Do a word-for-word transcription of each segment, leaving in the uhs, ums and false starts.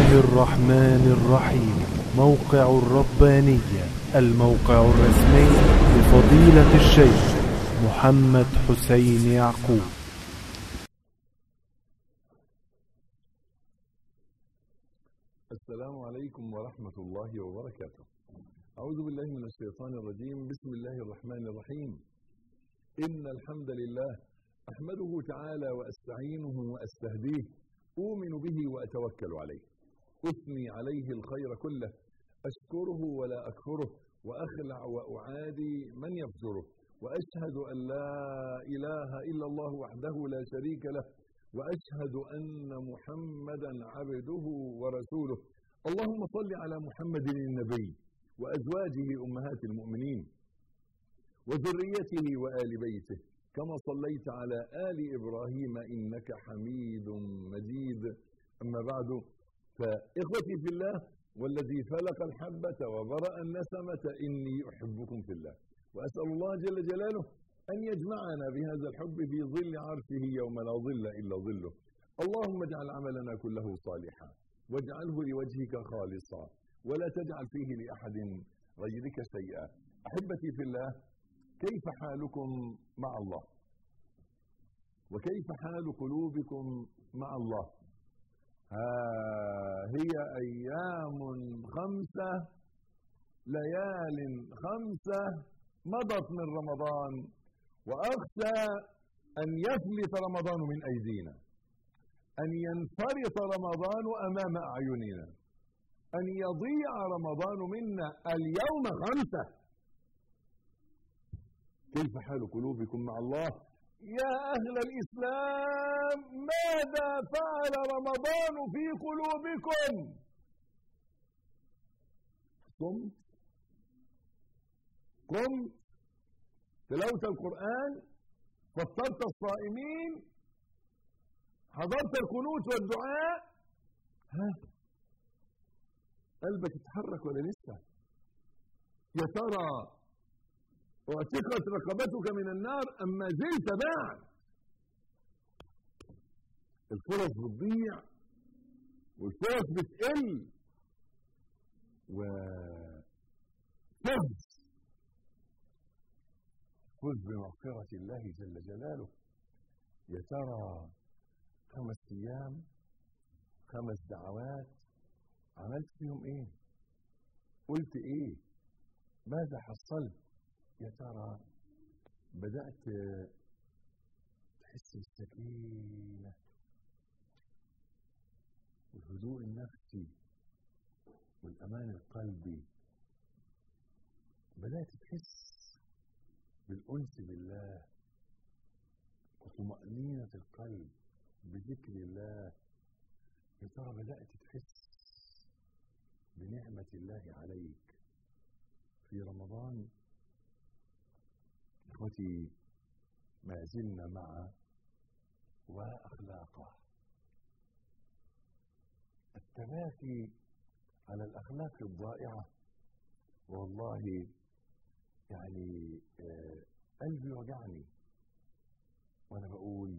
الله الرحمن الرحيم. موقع الربانية، الموقع الرسمي لفضيلة الشيخ محمد حسين يعقوب. السلام عليكم ورحمة الله وبركاته. أعوذ بالله من الشيطان الرجيم. بسم الله الرحمن الرحيم. إن الحمد لله أحمده تعالى وأستعينه وأستهديه، أؤمن به وأتوكل عليه، أثني عليه الخير كله، أشكره ولا أكفره، وأخلع وأعادي من يفجره، وأشهد أن لا إله إلا الله وحده لا شريك له، وأشهد أن محمدا عبده ورسوله. اللهم صل على محمد النبي وأزواجه أمهات المؤمنين وذريته وآل بيته، كما صليت على آل إبراهيم إنك حميد مجيد. أما بعد، فإخوتي في الله والذي فلق الحبة وبرأ النسمة، إني أحبكم في الله، وأسأل الله جل جلاله أن يجمعنا بهذا الحب في ظل عرشه يوم لا ظل إلا ظله. اللهم اجعل عملنا كله صالحا، واجعله لوجهك خالصا، ولا تجعل فيه لأحد غيرك شيئا. أحبتي في الله، كيف حالكم مع الله؟ وكيف حال قلوبكم مع الله؟ ها هي أيام خمسة، ليال خمسة مضت من رمضان، وأخشى أن يفلت رمضان من أيدينا، أن ينفرط رمضان أمام أعيننا، أن يضيع رمضان منا. اليوم خمسة. كيف حال قلوبكم مع الله؟ يا أهل الإسلام، ماذا فعل رمضان في قلوبكم؟ صمت؟ قمت؟ تلاوت القرآن؟ فطرت الصائمين؟ حضرت القنوت والدعاء؟ ها؟ قلبك اتحرك ولا لسه؟ يا ترى اعتقت رقبتك من النار أم ما زلت بعد؟ الفرص بتضيع والفرص بتقل، وفز فز بمغفرة الله جل جلاله. يا ترى خمس أيام، خمس دعوات، عملت فيهم إيه؟ قلت إيه؟ ماذا حصلت؟ يا ترى بدأت تحس بالسكينة والهدوء النفسي والأمان القلبي؟ بدأت تحس بالأنس بالله وطمأنينة القلب بذكر الله؟ يا ترى بدأت تحس بنعمة الله عليك في رمضان؟ إخوتي، ما زلنا مع وأخلاقه، التباكي على الأخلاق الضائعة. والله يعني آه قلبي وجعني وأنا بقول: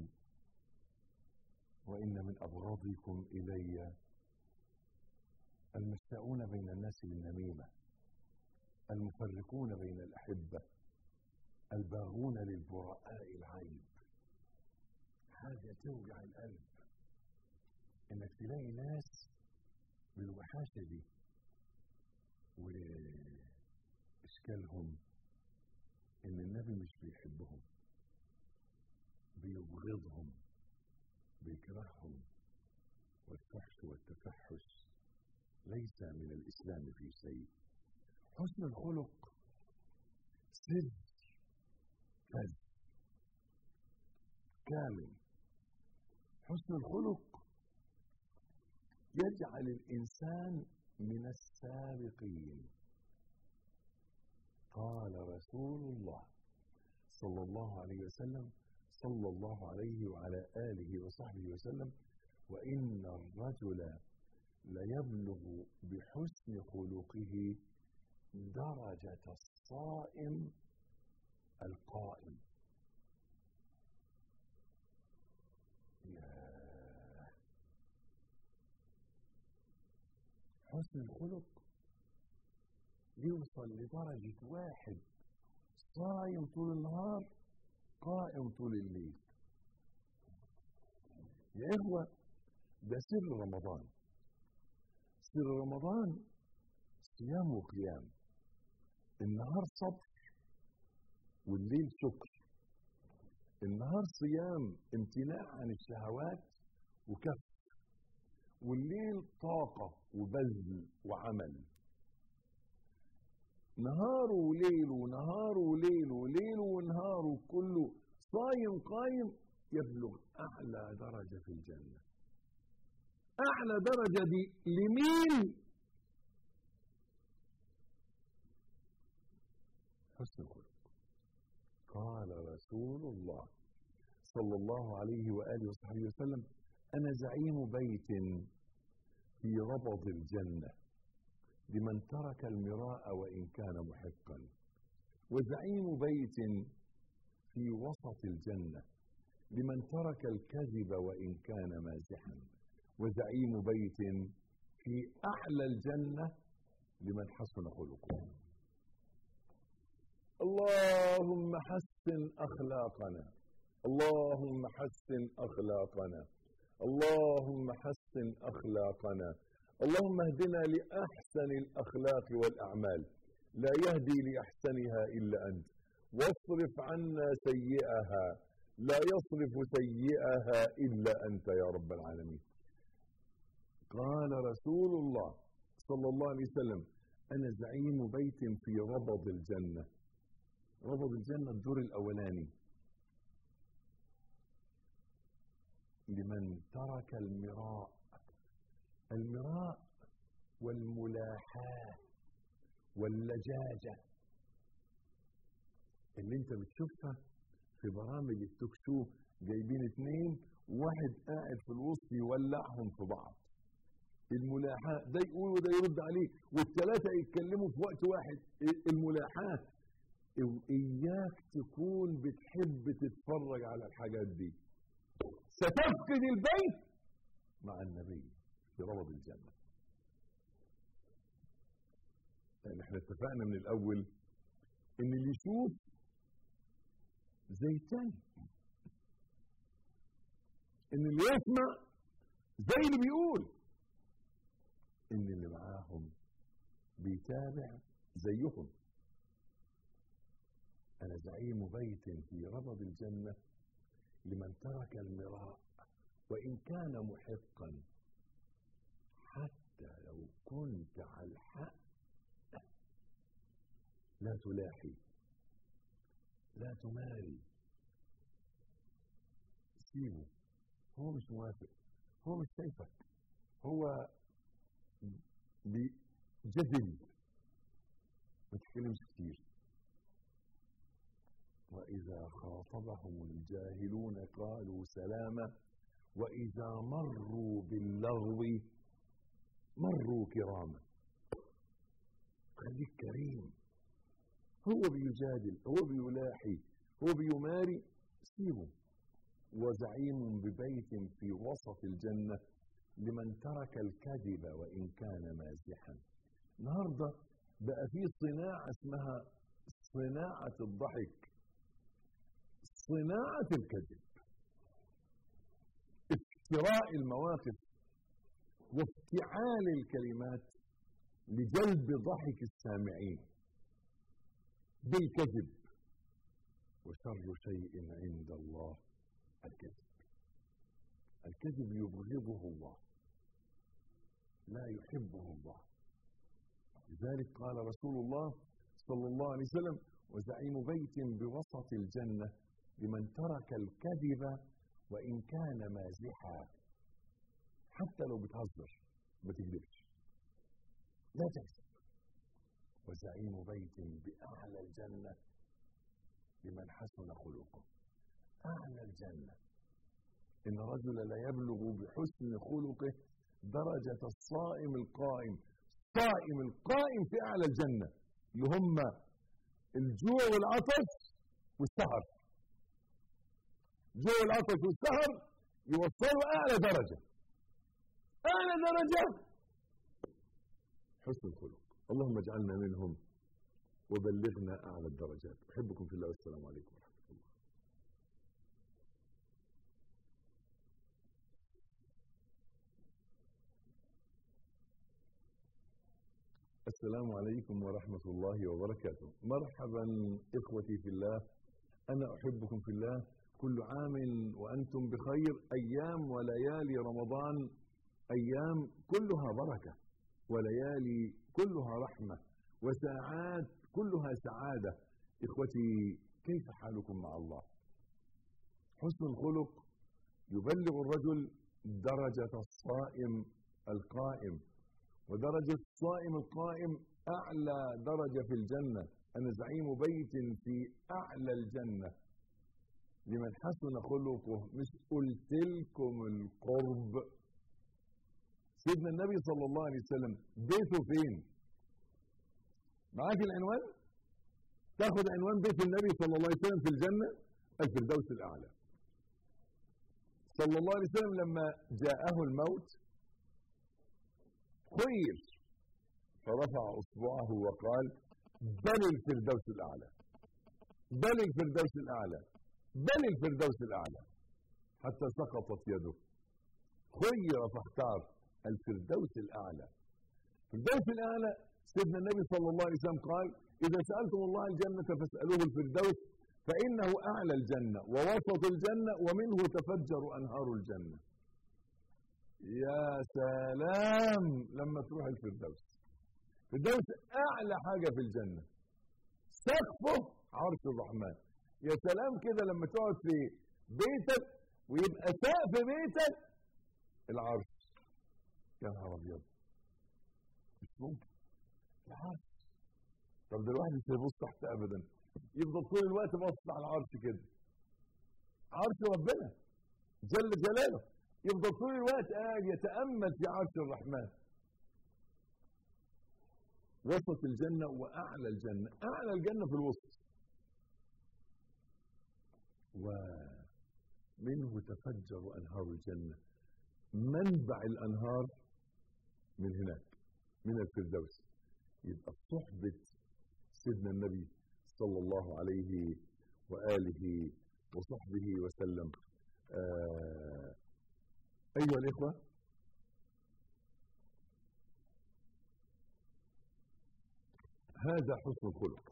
وإن من أبغضكم إلي المشتاؤون بين الناس بالنميمة، المفرقون بين الأحبة، الباغون للبراء العيب. حاجة توجع القلب انك تلاقي ناس بالوحاشة دي، واشكالهم ان النبي مش بيحبهم، بيبغضهم، بيكرههم. والفحش والتفحش ليس من الإسلام في شيء. حسن الخلق سر فذ كامل. حسن الخلق يجعل الإنسان من السابقين. قال رسول الله صلى الله عليه وسلم صلى الله عليه وعلى آله وصحبه وسلم: وإن الرجل ليبلغ بحسن خلقه درجة الصائم القائم. حسن الخلق يوصل لدرجة واحد صايم طول النهار قائم طول الليل. يا إخوة ده سر رمضان. سر رمضان صيام وقيام، النهار صبر والليل شكر. النهار صيام امتناع عن الشهوات وكف، والليل طاقة وبذل وعمل. نهار وليل ونهار وليل وليل ونهار وكله صايم قايم يبلغ أعلى درجة في الجنة. أعلى درجة دي لمين؟ حسن الخلق. قال رسول الله صلى الله عليه وآله وصحبه وسلم: أنا زعيم بيت في ربض الجنة لمن ترك المراء وإن كان محقا، وزعيم بيت في وسط الجنة لمن ترك الكذب وإن كان مازحا، وزعيم بيت في أعلى الجنة لمن حسن خلقه. اللهم حسن أخلاقنا، اللهم حسن أخلاقنا، اللهم حسن أخلاقنا، اللهم اهدنا لأحسن الأخلاق والأعمال، لا يهدي لأحسنها إلا أنت، واصرف عنا سيئها، لا يصرف سيئها إلا أنت يا رب العالمين. قال رسول الله صلى الله عليه وسلم: أنا زعيم بيت في ربض الجنة. ربض الجنة الدور الأولاني لمن ترك المراء. المراء والملاحاة واللجاجة اللي انت بتشوفها في برامج التوك شو، جايبين اتنين وواحد قاعد في الوسط يولعهم في بعض. الملاحاة ده يقول وده يرد عليه والثلاثة يتكلموا في وقت واحد. الملاحاة إياك تكون بتحب تتفرج على الحاجات دي، ستفقد البيت مع النبي في ربض الجنة. يعني احنا اتفقنا من الأول إن اللي يشوف زي التاني، إن اللي يسمع زي اللي بيقول، إن اللي معاهم بيتابع زيهم. أنا زعيم بيت في ربض الجنة لمن ترك المراء وإن كان محقا، حتى لو كنت على الحق لا تلاحي، لا تماري، سيبه. هو مش موافق، هو مش شايفك، هو بجدل، ما تتكلمش كتير. وإذا خاطبهم الجاهلون قالوا سلاما وإذا مروا باللغو مروا كراما. خليك كريم. هو بيجادل، هو بيلاحي، هو بيماري، سيبه. وزعيم ببيت في وسط الجنة لمن ترك الكذب وإن كان مازحا. النهارده بقى في صناعة اسمها صناعة الضحك، صناعة الكذب، افتراء المواقف وافتعال الكلمات لجلب ضحك السامعين بالكذب. وشر شيء عند الله الكذب. الكذب يبغضه الله، لا يحبه الله. لذلك قال رسول الله صلى الله عليه وسلم: وزعيم بيت بوسط الجنة لمن ترك الكذب وإن كان مازحا. حتى لو بتهزر ما تكذبش، لا تكذب. وزعيم بيت بأعلى الجنة لمن حسن خلقه. أعلى الجنة إن رجل لا يبلغ بحسن خلقه درجة الصائم القائم. الصائم القائم في أعلى الجنة، اللي هم الجوع والعطش والسهر. الجوع والعطش والسهر يوصلوا أعلى درجة. أعلى درجة حسن الخلق. اللهم اجعلنا منهم وبلغنا أعلى الدرجات. أحبكم في الله والسلام عليكم ورحمة الله. السلام عليكم ورحمة الله وبركاته. مرحبا إخوتي في الله، أنا أحبكم في الله. كل عام وأنتم بخير. أيام وليالي رمضان أيام كلها بركة، وليالي كلها رحمة، وساعات كلها سعادة. إخوتي، كيف حالكم مع الله؟ حسن الخلق يبلغ الرجل درجة الصائم القائم، ودرجة الصائم القائم أعلى درجة في الجنة. أنا زعيم بيت في أعلى الجنة لمن حسن خلقه. مش قلت لكم القرب؟ سيدنا النبي صلى الله عليه وسلم بيته فين؟ معاك العنوان؟ تاخد عنوان بيت النبي صلى الله عليه وسلم في الجنة، الفردوس الأعلى. صلى الله عليه وسلم لما جاءه الموت خير فرفع أصبعه وقال: بل الفردوس الأعلى، بل الفردوس الأعلى، بل الفردوس الأعلى، حتى سقطت يده. خير فاختار الفردوس الأعلى. الفردوس الأعلى سيدنا النبي صلى الله عليه وسلم قال: إذا سألتم الله الجنة فاسألوه الفردوس، فإنه أعلى الجنة ووسط الجنة ومنه تفجر أنهار الجنة. يا سلام لما تروح الفردوس. الفردوس أعلى حاجة في الجنة، سقفه عرش الرحمن. يا سلام كده لما تقعد في بيتك ويبقى سقف بيتك العرش. يا نهار أبيض، مش ممكن العرش. طب ده الواحد مش هيبص تحت أبدا، يفضل طول الوقت باصص على العرش كده. عرش ربنا جل جلاله، يفضل طول الوقت قاعد يتأمل في عرش الرحمن. وسط الجنة وأعلى الجنة. أعلى الجنة في الوسط، ومنه تفجر أنهار الجنة. منبع الأنهار من هناك، من الفردوس. يبقى صحبة سيدنا النبي صلى الله عليه وآله وصحبه وسلم. آه أيها الإخوة، هذا حسن الخلق،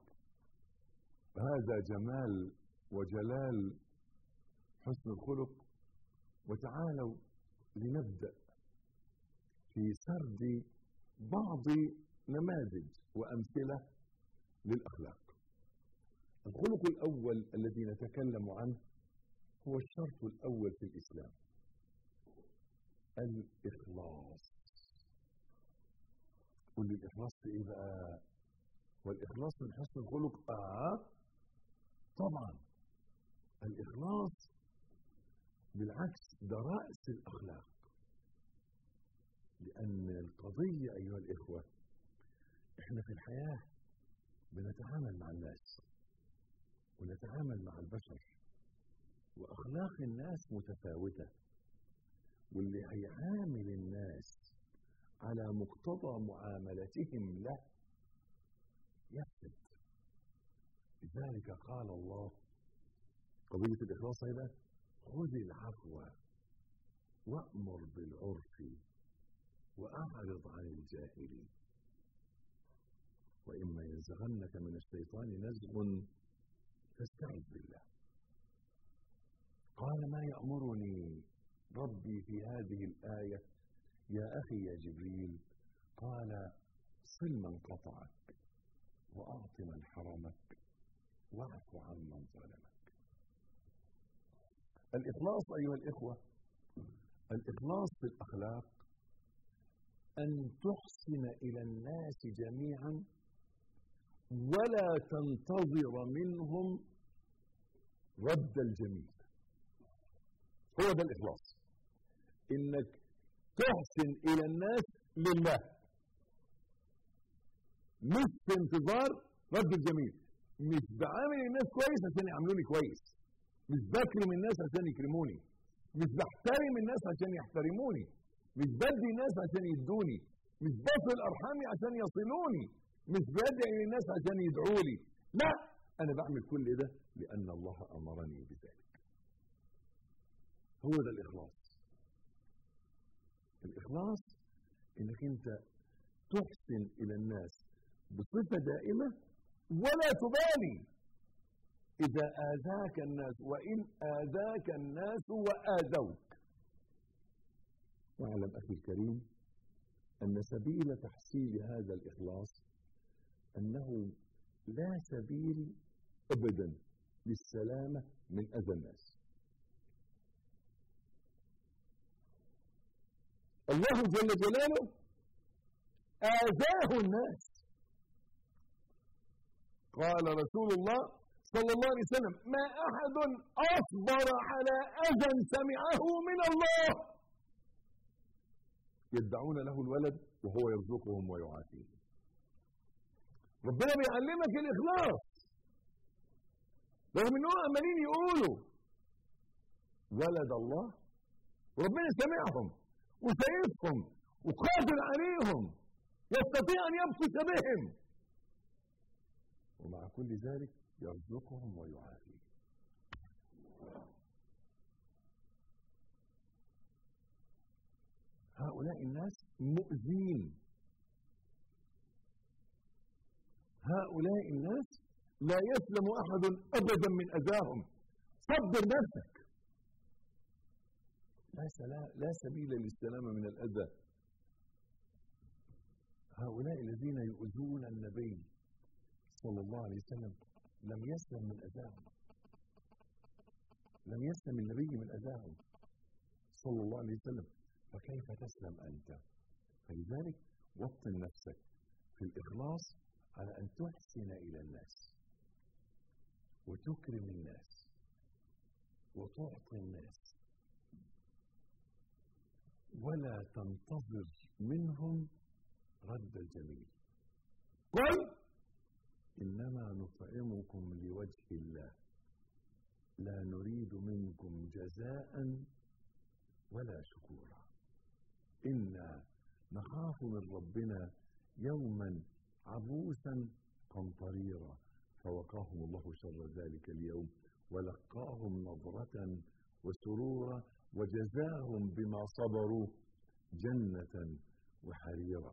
هذا جمال وجلال حسن الخلق. وتعالوا لنبدأ في سرد بعض نماذج وأمثلة للأخلاق. الخلق الأول الذي نتكلم عنه هو الشرط الأول في الإسلام، الإخلاص. قل لي الإخلاص في إيه بقى؟ والإخلاص من حسن الخلق؟ آه طبعا الإخلاص بالعكس ده رأس الأخلاق. لأن القضية أيها الإخوة، إحنا في الحياة بنتعامل مع الناس ونتعامل مع البشر، وأخلاق الناس متفاوتة، واللي هيعامل الناس على مقتضى معاملتهم له يفسد. لذلك قال الله قضية الإخلاص هنا: خذ العفو وأمر بالعرف وأعرض عن الجاهلين وإما ينزغنك من الشيطان نزغ فاستعذ بالله. قال: ما يأمرني ربي في هذه الآية يا أخي يا جبريل؟ قال: صل من قطعك وأعط من حرمك واعف عمن ظلمك. الإخلاص أيها الإخوة، الإخلاص في الأخلاق أن تحسن إلى الناس جميعا ولا تنتظر منهم رد الجميل. هو ده الإخلاص، إنك تحسن إلى الناس لله، مش في انتظار رد الجميل. مش بعامل الناس كويس عشان يعاملوني كويس، مش بكرم الناس عشان يكرموني، مش بحترم الناس عشان يحترموني، مش بدي الناس عشان يدوني، مش بصل أرحامي عشان يصلوني، مش بدعي للناس عشان يدعوا لي، لا، أنا بعمل كل ده لأن الله أمرني بذلك. هو ده الإخلاص. الإخلاص إنك أنت تحسن إلى الناس بصفة دائمة ولا تبالي إذا آذاك الناس، وإن آذاك الناس وآذوك. واعلم أخي الكريم أن سبيل تحصيل هذا الإخلاص أنه لا سبيل أبدا للسلامة من أذى الناس. الله جل جلاله آذاه الناس. قال رسول الله صلى الله عليه وسلم: ما أحد أصبر على أذى سمعه من الله يدعون له الولد وهو يرزقهم ويعافيهم. ربنا بيعلمك الإخلاص رغم أنهم عمالين يقولوا ولد الله، وربنا سمعهم وشايفهم وقادر عليهم، يستطيع أن يبطش بهم، ومع كل ذلك يرزقهم ويعافيهم. هؤلاء الناس مؤذين، هؤلاء الناس لا يسلم أحد أبدا من أذاهم. صبر نفسك، لا, لا سبيل للسلامة من الأذى. هؤلاء الذين يؤذون النبي صلى الله عليه وسلم لم يسلم من أذاهم، لم يسلم النبي من أذاهم صلى الله عليه وسلم، فكيف تسلم أنت؟ فلذلك وطن نفسك في الإخلاص على أن تحسن إلى الناس وتكرم الناس وتعطي الناس، ولا تنتظر منهم رد الجميل. قل إنما نطعمكم لوجه الله لا نريد منكم جزاء ولا شكورا إنا نخاف من ربنا يوما عبوسا قمطريرا فوقاهم الله شر ذلك اليوم ولقاهم نظرة وسرورا وجزاهم بما صبروا جنة وحريرا.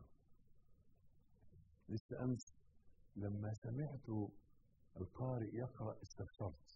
لسه أمس لما سمعت القارئ يقرأ استبشرت،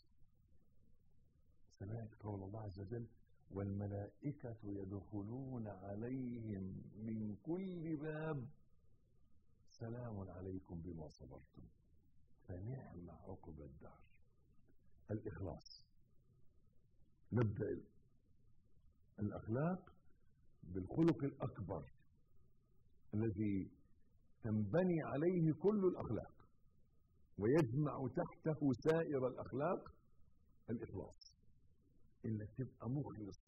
سمعت قول الله عز وجل: والملائكة يدخلون عليهم من كل باب سلام عليكم بما صبرتم فنعم عقب الدار. الإخلاص. نبدأ الأخلاق بالخلق الأكبر الذي تنبني عليه كل الأخلاق ويجمع تحته سائر الأخلاق. الإخلاص، إنك تبقى مخلص.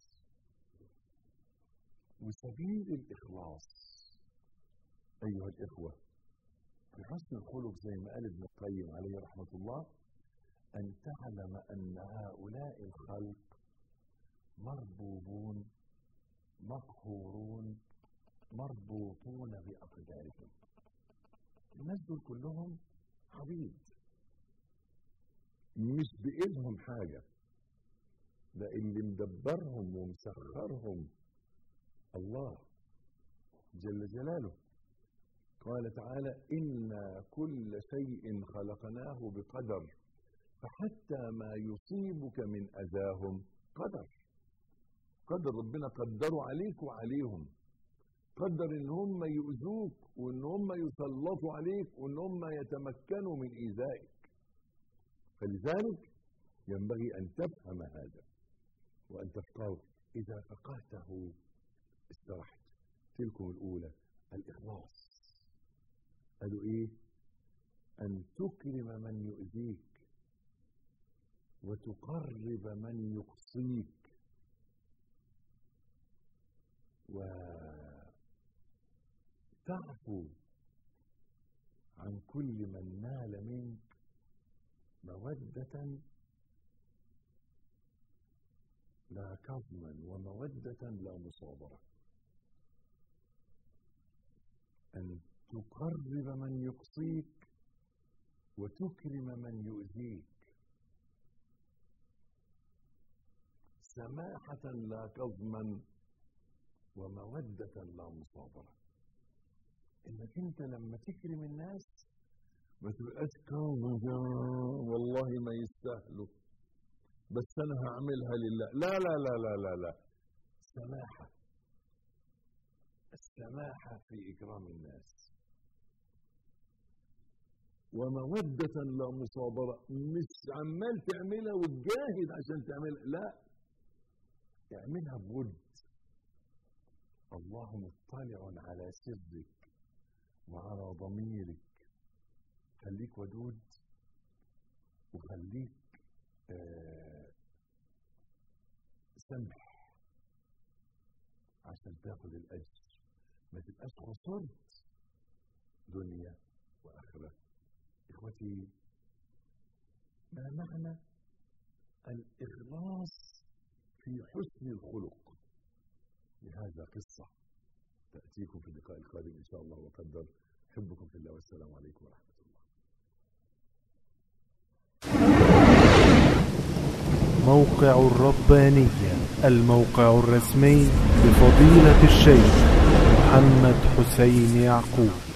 وسبيل الإخلاص أيها الإخوة في حسن الخلق زي ما قال ابن القيم عليه رحمة الله: أن تعلم أن هؤلاء الخلق مربوبون مقهورون مربوطون بأقدارهم. الناس دول كلهم عبيد، مش بإيدهم حاجة، ده اللي مدبرهم ومسخرهم الله جل جلاله. قال تعالى: إنا كل شيء خلقناه بقدر فحتى ما يصيبك من أذاهم قدر. قدر ربنا قدروا عليك وعليهم، قدر ان هم يؤذوك وان هم يسلطوا عليك وان هم يتمكنوا من إيذائك. فلذلك ينبغي أن تفهم هذا وأن تفقهه. إذا فقهته استرحت. تلكم الأولى الإخلاص. قالوا إيه؟ أن تكرم من يؤذيك وتقرب من يقصيك وتعفو عن كل من نال منك مودة لا كظما ومودة لا مصابرة. تقرب من يقصيك وتكرم من يؤذيك، سماحة لا كظما ومودة لا مصابرة. انك انت لما تكرم الناس ما تبقاش كاظم والله ما يستاهلوا بس انا هعملها لله، لا لا لا لا لا لا، سماحة، السماحة في إكرام الناس، ومودة لا مصابرة، مش عمال تعملها وتجاهد عشان تعملها، لا، اعملها بود. الله مطلع على سرك وعلى ضميرك، خليك ودود وخليك آه سمح عشان تاخد الأجر، ما تبقاش خسرت دنيا وآخرة. إخوتي، ما معنى الإخلاص في حسن الخلق؟ لهذا قصة تأتيكم في اللقاء القادم إن شاء الله وقدر. أحبكم في الله والسلام عليكم ورحمة الله. موقع الربانية، الموقع الرسمي لفضيلة الشيخ محمد حسين يعقوب.